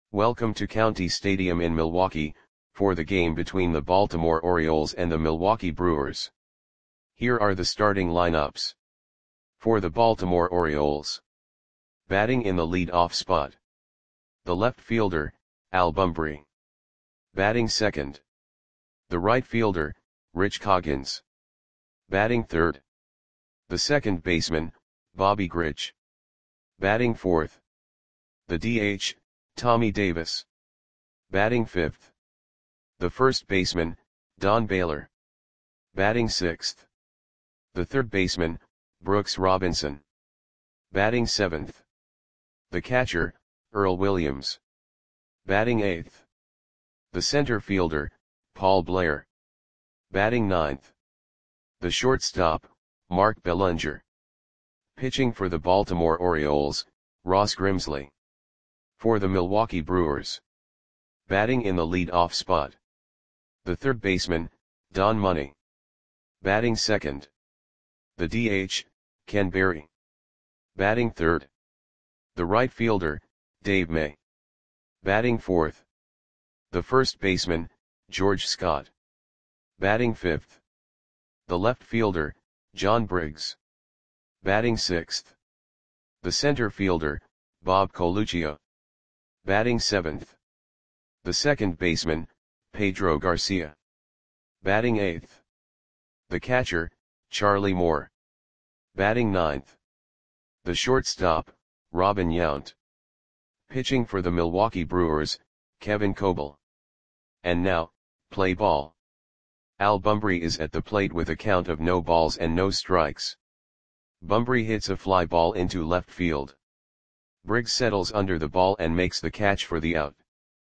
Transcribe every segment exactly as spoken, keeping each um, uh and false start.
Welcome to County Stadium in Milwaukee, for the game between the Baltimore Orioles and the Milwaukee Brewers. Here are the starting lineups. For the Baltimore Orioles. Batting in the lead-off spot. The left fielder, Al Bumbry. Batting second. The right fielder, Rich Coggins. Batting third. The second baseman, Bobby Grich. Batting fourth. The D H, Tommy Davis. Batting fifth. The first baseman, Don Baylor. Batting sixth. The third baseman, Brooks Robinson. Batting seventh. The catcher, Earl Williams. Batting eighth. The center fielder, Paul Blair. Batting ninth. The shortstop, Mark Belanger. Pitching for the Baltimore Orioles, Ross Grimsley. For the Milwaukee Brewers. Batting in the lead-off spot. The third baseman, Don Money. Batting second. The D H, Ken Berry. Batting third. The right fielder, Dave May. Batting fourth. The first baseman, George Scott. Batting fifth. The left fielder, John Briggs. Batting sixth. The center fielder, Bob Coluccio. Batting seventh. The second baseman, Pedro Garcia. Batting eighth. The catcher, Charlie Moore. Batting ninth. The shortstop, Robin Yount. Pitching for the Milwaukee Brewers, Kevin Coble. And now, play ball. Al Bumbry is at the plate with a count of no balls and no strikes. Bumbry hits a fly ball into left field. Briggs settles under the ball and makes the catch for the out.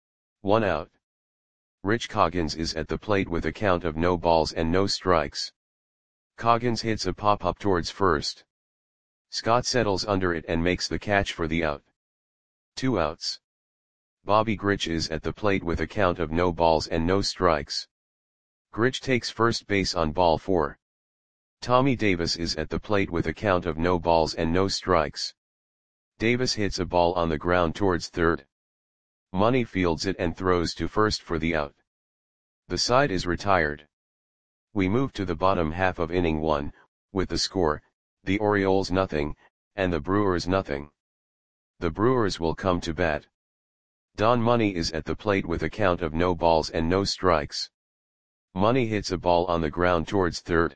One out. Rich Coggins is at the plate with a count of no balls and no strikes. Coggins hits a pop-up towards first. Scott settles under it and makes the catch for the out. Two outs. Bobby Grich is at the plate with a count of no balls and no strikes. Grich takes first base on ball four. Tommy Davis is at the plate with a count of no balls and no strikes. Davis hits a ball on the ground towards third. Money fields it and throws to first for the out. The side is retired. We move to the bottom half of inning one, with the score, the Orioles nothing, and the Brewers nothing. The Brewers will come to bat. Don Money is at the plate with a count of no balls and no strikes. Money hits a ball on the ground towards third.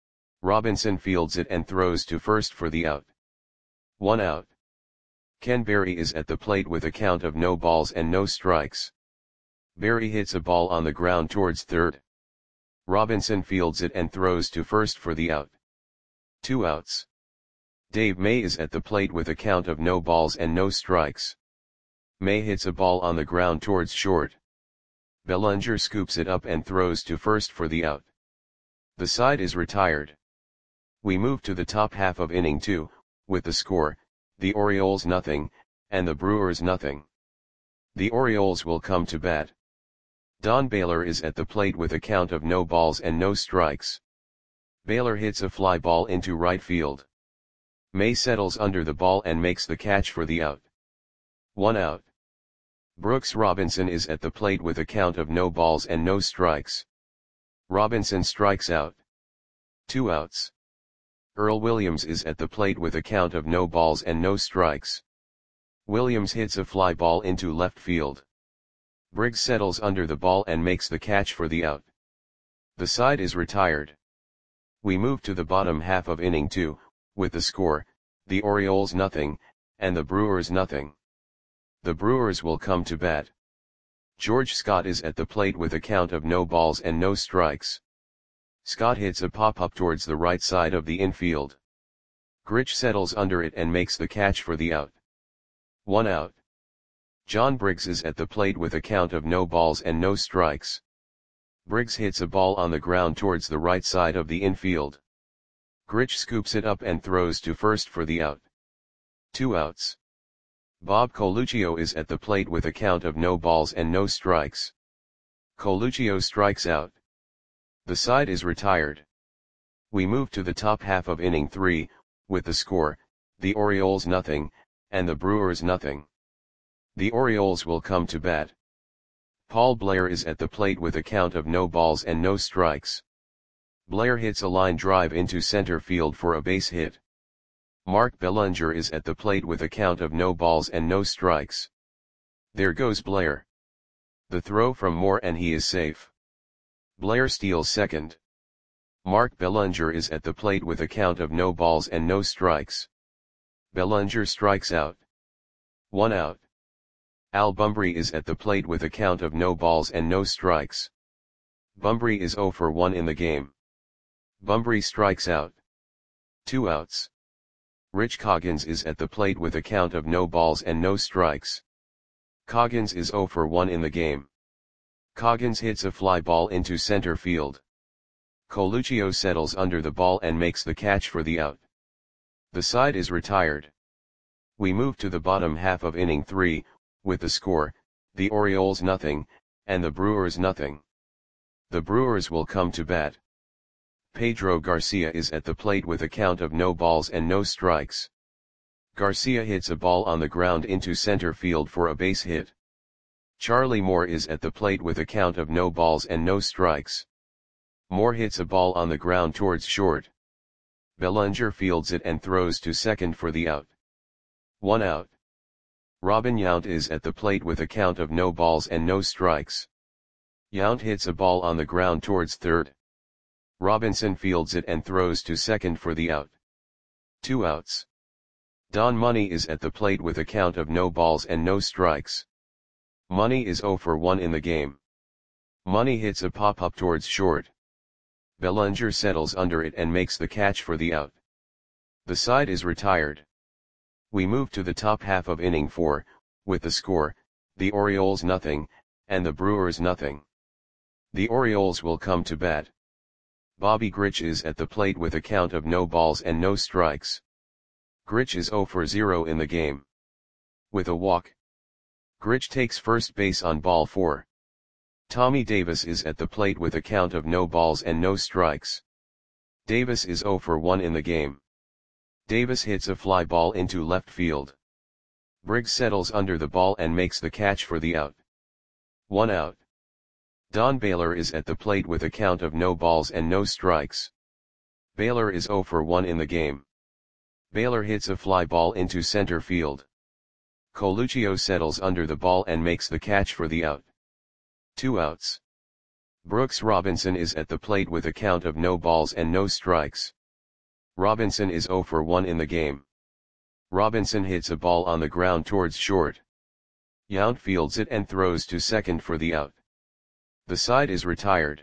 Robinson fields it and throws to first for the out. One out. Ken Berry is at the plate with a count of no balls and no strikes. Berry hits a ball on the ground towards third. Robinson fields it and throws to first for the out. Two outs. Dave May is at the plate with a count of no balls and no strikes. May hits a ball on the ground towards short. Belanger scoops it up and throws to first for the out. The side is retired. We move to the top half of inning two, with the score, the Orioles nothing, and the Brewers nothing. The Orioles will come to bat. Don Baylor is at the plate with a count of no balls and no strikes. Baylor hits a fly ball into right field. May settles under the ball and makes the catch for the out. One out. Brooks Robinson is at the plate with a count of no balls and no strikes. Robinson strikes out. Two outs. Earl Williams is at the plate with a count of no balls and no strikes. Williams hits a fly ball into left field. Briggs settles under the ball and makes the catch for the out. The side is retired. We move to the bottom half of inning two, with the score, the Orioles nothing, and the Brewers nothing. The Brewers will come to bat. George Scott is at the plate with a count of no balls and no strikes. Scott hits a pop-up towards the right side of the infield. Grich settles under it and makes the catch for the out. One out. John Briggs is at the plate with a count of no balls and no strikes. Briggs hits a ball on the ground towards the right side of the infield. Grich scoops it up and throws to first for the out. Two outs. Bob Coluccio is at the plate with a count of no balls and no strikes. Coluccio strikes out. The side is retired. We move to the top half of inning three, with the score, the Orioles nothing, and the Brewers nothing. The Orioles will come to bat. Paul Blair is at the plate with a count of no balls and no strikes. Blair hits a line drive into center field for a base hit. Mark Belanger is at the plate with a count of no balls and no strikes. There goes Blair. The throw from Moore and he is safe. Blair steals second. Mark Belanger is at the plate with a count of no balls and no strikes. Belanger strikes out. One out. Al Bumbry is at the plate with a count of no balls and no strikes. Bumbry is zero for one in the game. Bumbry strikes out. Two outs. Rich Coggins is at the plate with a count of no balls and no strikes. Coggins is zero for one in the game. Coggins hits a fly ball into center field. Coluccio settles under the ball and makes the catch for the out. The side is retired. We move to the bottom half of inning three, with the score, the Orioles nothing, and the Brewers nothing. The Brewers will come to bat. Pedro Garcia is at the plate with a count of no balls and no strikes. Garcia hits a ball on the ground into center field for a base hit. Charlie Moore is at the plate with a count of no balls and no strikes. Moore hits a ball on the ground towards short. Belanger fields it and throws to second for the out. One out. Robin Yount is at the plate with a count of no balls and no strikes. Yount hits a ball on the ground towards third. Robinson fields it and throws to second for the out. Two outs. Don Money is at the plate with a count of no balls and no strikes. Money is zero for one in the game. Money hits a pop-up towards short. Belanger settles under it and makes the catch for the out. The side is retired. We move to the top half of inning four, with the score, the Orioles nothing, and the Brewers nothing. The Orioles will come to bat. Bobby Grich is at the plate with a count of no balls and no strikes. Grich is zero for zero in the game. With a walk. Grich takes first base on ball four. Tommy Davis is at the plate with a count of no balls and no strikes. Davis is zero for one in the game. Davis hits a fly ball into left field. Briggs settles under the ball and makes the catch for the out. One out. Don Baylor is at the plate with a count of no balls and no strikes. Baylor is zero for one in the game. Baylor hits a fly ball into center field. Coluccio settles under the ball and makes the catch for the out. Two outs. Brooks Robinson is at the plate with a count of no balls and no strikes. Robinson is zero for one in the game. Robinson hits a ball on the ground towards short. Yount fields it and throws to second for the out. The side is retired.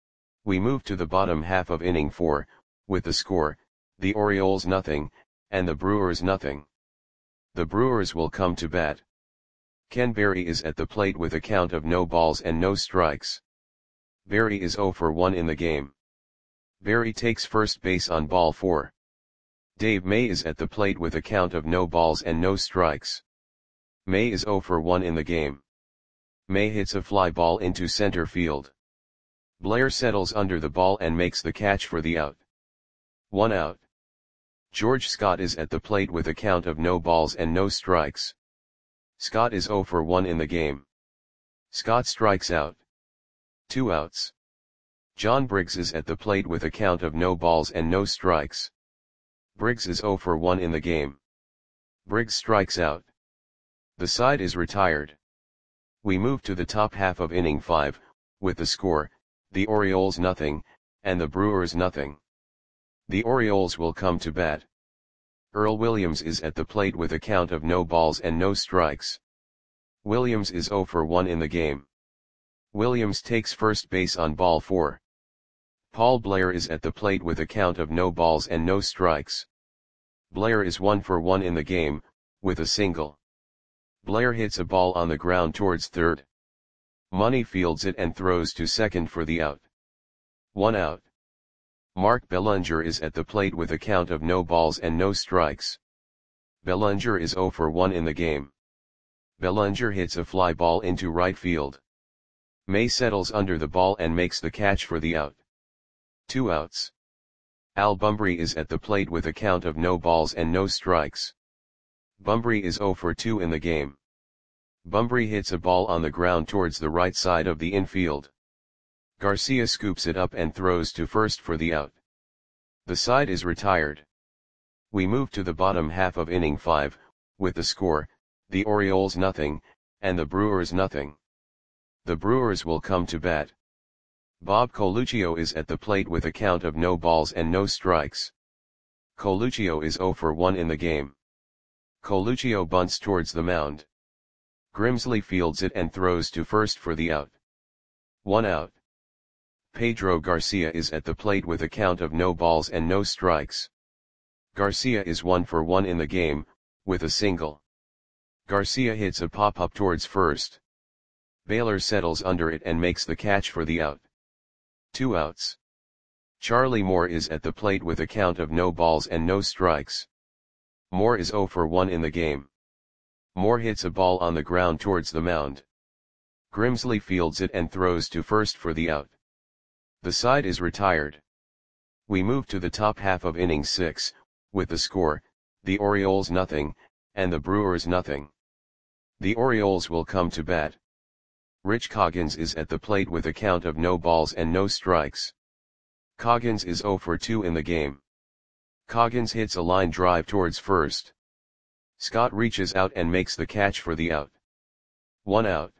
We move to the bottom half of inning four, with the score, the Orioles nothing, and the Brewers nothing. The Brewers will come to bat. Ken Berry is at the plate with a count of no balls and no strikes. Berry is zero for one in the game. Berry takes first base on ball four. Dave May is at the plate with a count of no balls and no strikes. May is zero for one in the game. May hits a fly ball into center field. Blair settles under the ball and makes the catch for the out. One out. George Scott is at the plate with a count of no balls and no strikes. Scott is zero for one in the game. Scott strikes out. Two outs. John Briggs is at the plate with a count of no balls and no strikes. Briggs is zero for one in the game. Briggs strikes out. The side is retired. We move to the top half of inning five, with the score, the Orioles nothing, and the Brewers nothing. The Orioles will come to bat. Earl Williams is at the plate with a count of no balls and no strikes. Williams is zero for one in the game. Williams takes first base on ball four. Paul Blair is at the plate with a count of no balls and no strikes. Blair is one for one in the game, with a single. Blair hits a ball on the ground towards third. Money fields it and throws to second for the out. One out. Mark Belanger is at the plate with a count of no balls and no strikes. Belanger is zero for one in the game. Belanger hits a fly ball into right field. May settles under the ball and makes the catch for the out. Two outs. Al Bumbry is at the plate with a count of no balls and no strikes. Bumbry is zero for two in the game. Bumbry hits a ball on the ground towards the right side of the infield. Garcia scoops it up and throws to first for the out. The side is retired. We move to the bottom half of inning five, with the score, the Orioles nothing, and the Brewers nothing. The Brewers will come to bat. Bob Coluccio is at the plate with a count of no balls and no strikes. Coluccio is zero for one in the game. Coluccio bunts towards the mound. Grimsley fields it and throws to first for the out. One out. Pedro Garcia is at the plate with a count of no balls and no strikes. Garcia is one for one in the game, with a single. Garcia hits a pop-up towards first. Baylor settles under it and makes the catch for the out. Two outs. Charlie Moore is at the plate with a count of no balls and no strikes. Moore is zero for one in the game. Moore hits a ball on the ground towards the mound. Grimsley fields it and throws to first for the out. The side is retired. We move to the top half of inning six, with the score, the Orioles nothing, and the Brewers nothing. The Orioles will come to bat. Rich Coggins is at the plate with a count of no balls and no strikes. Coggins is zero for two in the game. Coggins hits a line drive towards first. Scott reaches out and makes the catch for the out. One out.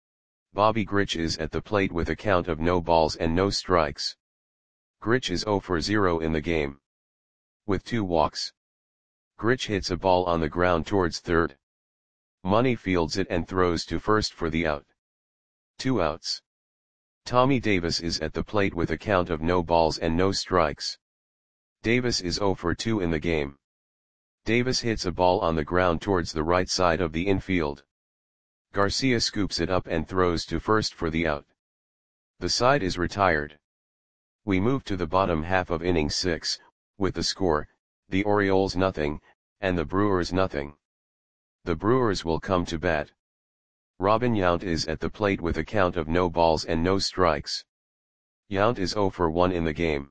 Bobby Grich is at the plate with a count of no balls and no strikes. Grich is zero for zero in the game. With two walks. Grich hits a ball on the ground towards third. Money fields it and throws to first for the out. Two outs. Tommy Davis is at the plate with a count of no balls and no strikes. Davis is zero for two in the game. Davis hits a ball on the ground towards the right side of the infield. Garcia scoops it up and throws to first for the out. The side is retired. We move to the bottom half of inning six, with the score, the Orioles nothing, and the Brewers nothing. The Brewers will come to bat. Robin Yount is at the plate with a count of no balls and no strikes. Yount is zero for one in the game.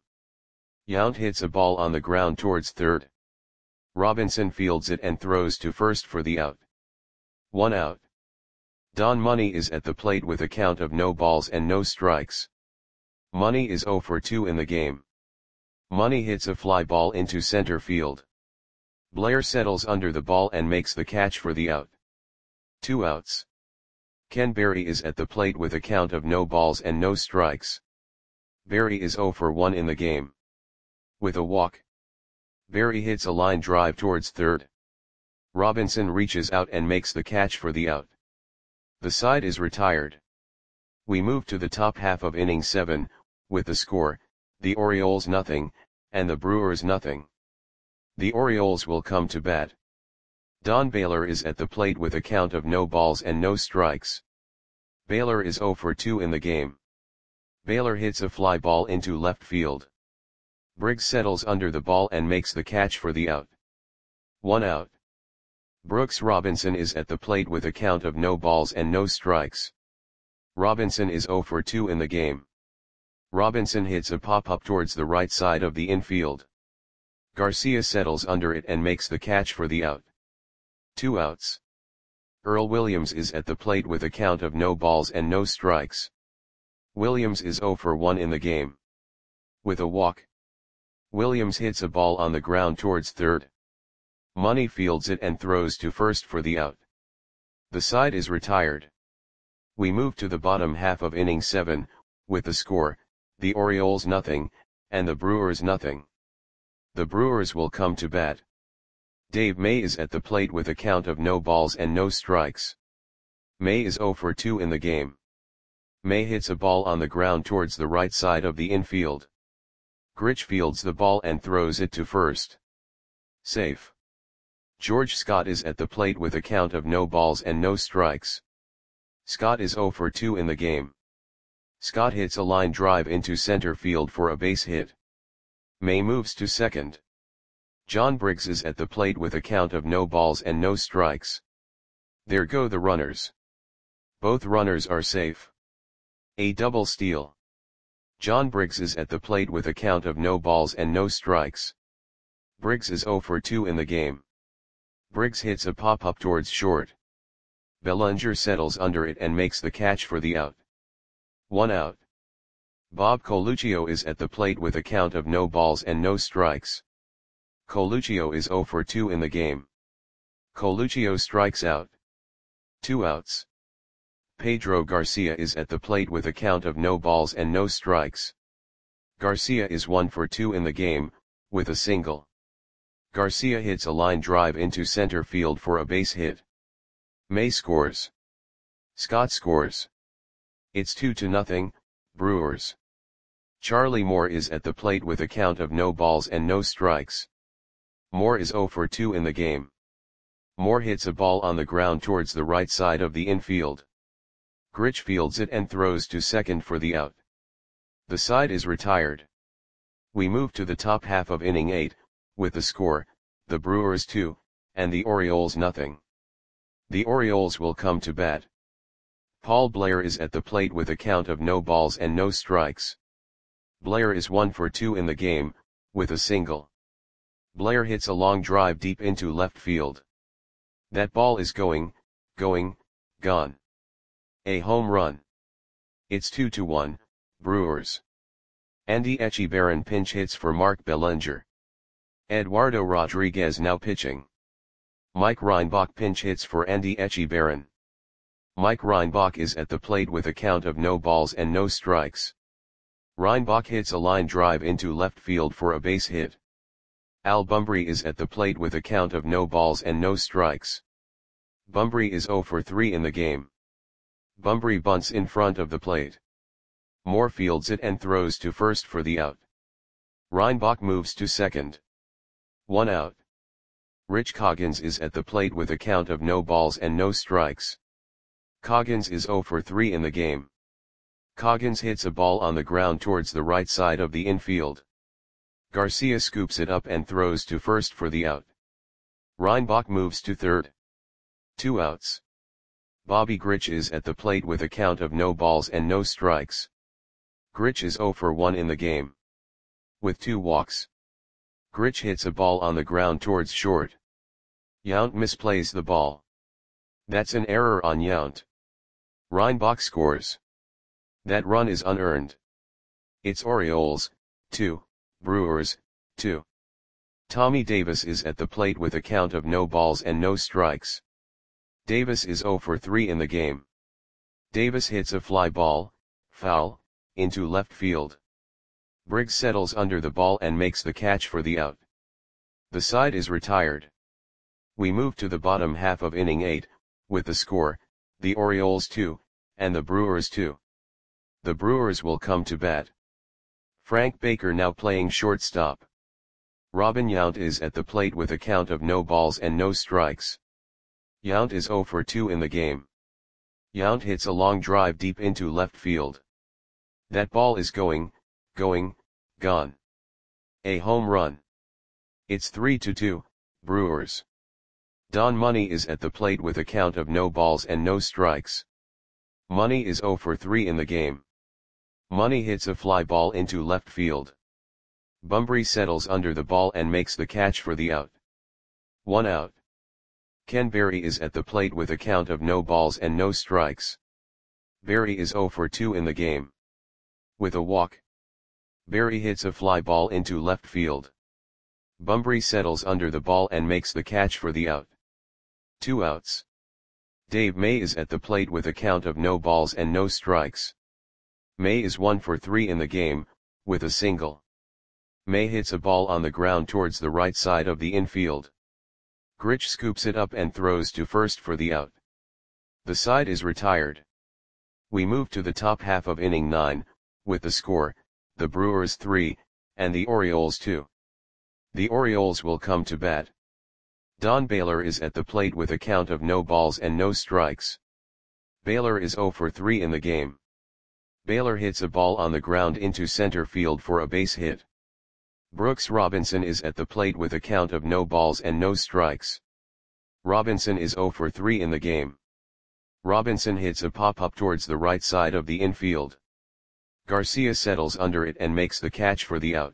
Yount hits a ball on the ground towards third. Robinson fields it and throws to first for the out. One out. Don Money is at the plate with a count of no balls and no strikes. Money is zero for two in the game. Money hits a fly ball into center field. Blair settles under the ball and makes the catch for the out. Two outs. Ken Berry is at the plate with a count of no balls and no strikes. Berry is zero for one in the game. With a walk. Berry hits a line drive towards third. Robinson reaches out and makes the catch for the out. The side is retired. We move to the top half of inning seven, with the score, the Orioles nothing, and the Brewers nothing. The Orioles will come to bat. Don Baylor is at the plate with a count of no balls and no strikes. Baylor is zero for two in the game. Baylor hits a fly ball into left field. Briggs settles under the ball and makes the catch for the out. One out. Brooks Robinson is at the plate with a count of no balls and no strikes. Robinson is zero for two in the game. Robinson hits a pop-up towards the right side of the infield. Garcia settles under it and makes the catch for the out. Two outs. Earl Williams is at the plate with a count of no balls and no strikes. Williams is zero for one in the game. With a walk. Williams hits a ball on the ground towards third. Money fields it and throws to first for the out. The side is retired. We move to the bottom half of inning seven, with the score, the Orioles nothing, and the Brewers nothing. The Brewers will come to bat. Dave May is at the plate with a count of no balls and no strikes. May is zero for two in the game. May hits a ball on the ground towards the right side of the infield. Grich fields the ball and throws it to first. Safe. George Scott is at the plate with a count of no balls and no strikes. Scott is zero for two in the game. Scott hits a line drive into center field for a base hit. May moves to second. John Briggs is at the plate with a count of no balls and no strikes. There go the runners. Both runners are safe. A double steal. John Briggs is at the plate with a count of no balls and no strikes. Briggs is zero for two in the game. Briggs hits a pop-up towards short. Bellinger settles under it and makes the catch for the out. One out. Bob Coluccio is at the plate with a count of no balls and no strikes. Coluccio is zero for two in the game. Coluccio strikes out. Two outs. Pedro Garcia is at the plate with a count of no balls and no strikes. Garcia is one for two in the game, with a single. Garcia hits a line drive into center field for a base hit. May scores. Scott scores. It's two to nothing, Brewers. Charlie Moore is at the plate with a count of no balls and no strikes. Moore is zero for two in the game. Moore hits a ball on the ground towards the right side of the infield. Grich fields it and throws to second for the out. The side is retired. We move to the top half of inning eight, with the score, the Brewers two, and the Orioles nothing. The Orioles will come to bat. Paul Blair is at the plate with a count of no balls and no strikes. Blair is one for two in the game, with a single. Blair hits a long drive deep into left field. That ball is going, going, gone. A home run. It's two to one, Brewers. Andy Echeverren pinch hits for Mark Bellinger. Eduardo Rodriguez now pitching. Mike Reinbach pinch hits for Andy Echeverren. Mike Reinbach is at the plate with a count of no balls and no strikes. Reinbach hits a line drive into left field for a base hit. Al Bumbry is at the plate with a count of no balls and no strikes. Bumbry is zero for three in the game. Bumbry bunts in front of the plate. Moore fields it and throws to first for the out. Reinbach moves to second. One out. Rich Coggins is at the plate with a count of no balls and no strikes. Coggins is zero for three in the game. Coggins hits a ball on the ground towards the right side of the infield. Garcia scoops it up and throws to first for the out. Reinbach moves to third. Two outs. Bobby Grich is at the plate with a count of no balls and no strikes. Grich is zero for one in the game. With two walks. Grich hits a ball on the ground towards short. Yount misplays the ball. That's an error on Yount. Reinbach scores. That run is unearned. It's Orioles, two, Brewers, two. Tommy Davis is at the plate with a count of no balls and no strikes. Davis is zero for three in the game. Davis hits a fly ball, foul, into left field. Briggs settles under the ball and makes the catch for the out. The side is retired. We move to the bottom half of inning eight, with the score, the Orioles two, and the Brewers two. The Brewers will come to bat. Frank Baker now playing shortstop. Robin Yount is at the plate with a count of no balls and no strikes. Yount is zero for two in the game. Yount hits a long drive deep into left field. That ball is going, going, gone. A home run. It's three to two, Brewers. Don Money is at the plate with a count of no balls and no strikes. Money is zero for three in the game. Money hits a fly ball into left field. Bumbry settles under the ball and makes the catch for the out. One out. Ken Berry is at the plate with a count of no balls and no strikes. Berry is zero for two in the game. With a walk. Berry hits a fly ball into left field. Bumbry settles under the ball and makes the catch for the out. Two outs. Dave May is at the plate with a count of no balls and no strikes. May is one for three in the game, with a single. May hits a ball on the ground towards the right side of the infield. Grich scoops it up and throws to first for the out. The side is retired. We move to the top half of inning nine, with the score, the Brewers three, and the Orioles two. The Orioles will come to bat. Don Baylor is at the plate with a count of no balls and no strikes. Baylor is zero for three in the game. Baylor hits a ball on the ground into center field for a base hit. Brooks Robinson is at the plate with a count of no balls and no strikes. Robinson is zero for three in the game. Robinson hits a pop-up towards the right side of the infield. Garcia settles under it and makes the catch for the out.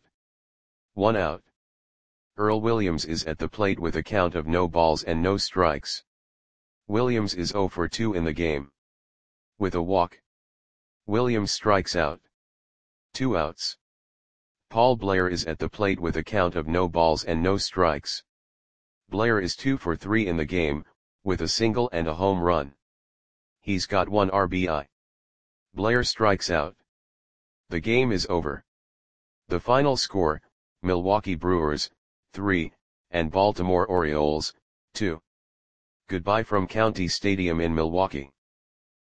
One out. Earl Williams is at the plate with a count of no balls and no strikes. Williams is zero for two in the game. With a walk, Williams strikes out. Two outs. Paul Blair is at the plate with a count of no balls and no strikes. Blair is two for three in the game, with a single and a home run. He's got one R B I. Blair strikes out. The game is over. The final score, Milwaukee Brewers, three, and Baltimore Orioles, two. Goodbye from County Stadium in Milwaukee.